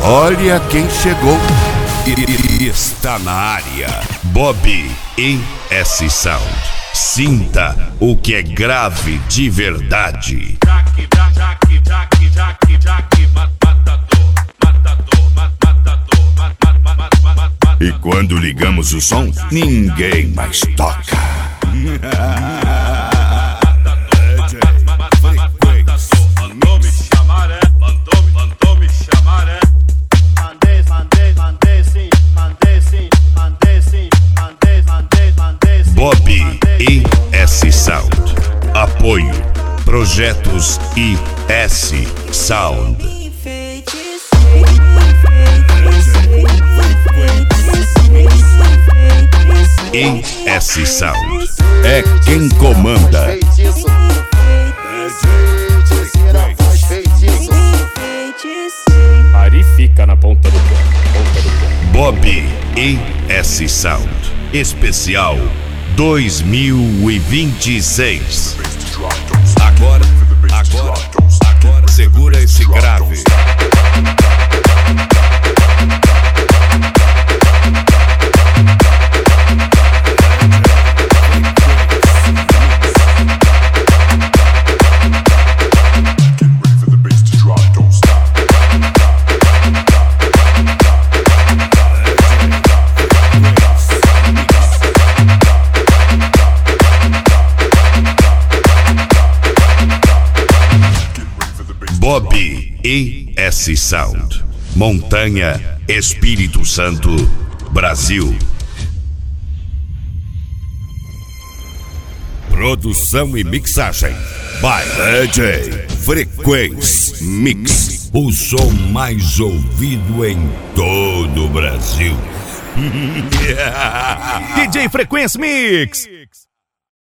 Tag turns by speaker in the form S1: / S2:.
S1: Olha quem chegou. E está na área. Bob ES Sound. Sinta o que é grave de verdade. E quando ligamos o som, ninguém mais toca. Bob ES Sound. Apoio Projetos ES Sound. ES Sound é quem comanda.
S2: Ari fica na ponta do pé.
S1: Bob ES Sound Especial 2026. Agora, segura esse grave. Bob ES Sound, Montanha, Espírito Santo, Brasil. Produção e mixagem by DJ Frequency Mix, o som mais ouvido em todo o Brasil.
S3: DJ Frequency Mix.